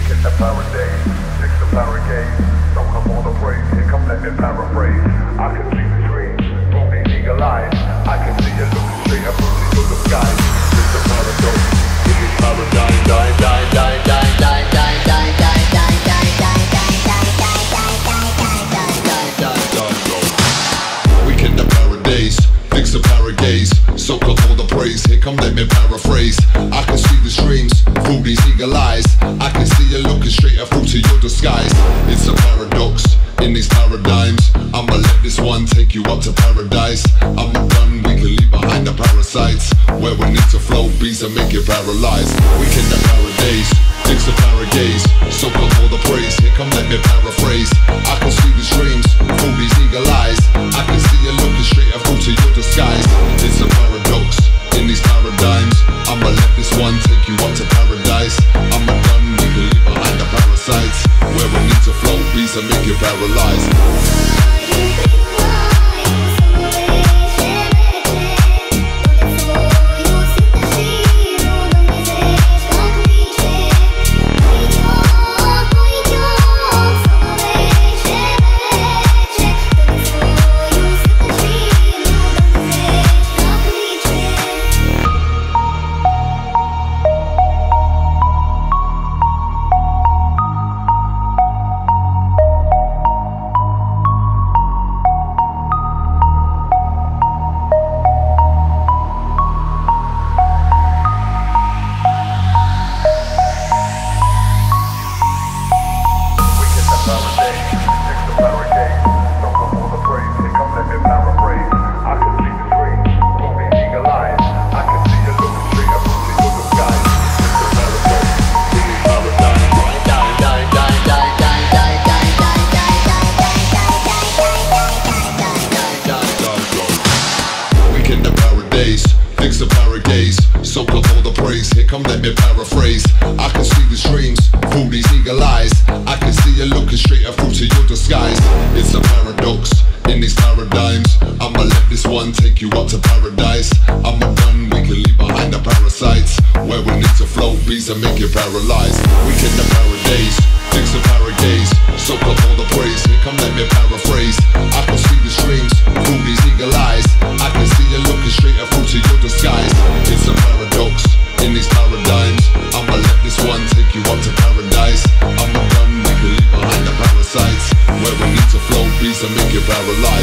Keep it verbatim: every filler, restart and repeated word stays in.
in the paradise, six the paragate. So come on the praise, here come let me paraphrase. I can see the dreams, through these eagle eyes. I can see you looking straight up into the sky. It's the paradox, it is paradise. Die, die, die, die, die, die, die, die, die, die, die, die, Weekend the paradise, fix the paragaze. Soak up all the praise, here come let me paraphrase. I can see the streams through these eagle eyes. I can see you looking straight up through to your disguise. It's a paradox in these paradigms. I'ma let this one take you up to paradise. I'm done, we can leave behind the parasites, where we need to flow beats and make it paralyzed. Weekend the paradise, fix the paragaze. Soak up all the praise, here come let me paraphrase. I can see the streams through these eagle eyes. I can see you looking straight up through to your disguise. It's a paradox in these paradigms. I'ma let this one take you up to paradise. I'm done, we can leave behind the parasites, where we need to flow beats and make it paralyzed. Fix the paragaze, soak up all the praise. Here come let me paraphrase. I can see the streams through these eagle eyes. I can see you looking straight up through to your disguise. It's a paradox in these paradigms. I'ma let this one take you up to paradise. I'm done, we can leave behind the parasites, where we need to flow beats and make it paralyzed. Weekend the paradise, fix the paragaze. Soak up all the praise. Here come let me paraphrase. I can see the streams through these eagle eyes. I can see you looking straight up through to your disguise. It's a paradox in these paradigms. I'ma let this one take you up to paradise. I'm done, we can leave behind the parasites, where we need to flow beats and make it paralyzed.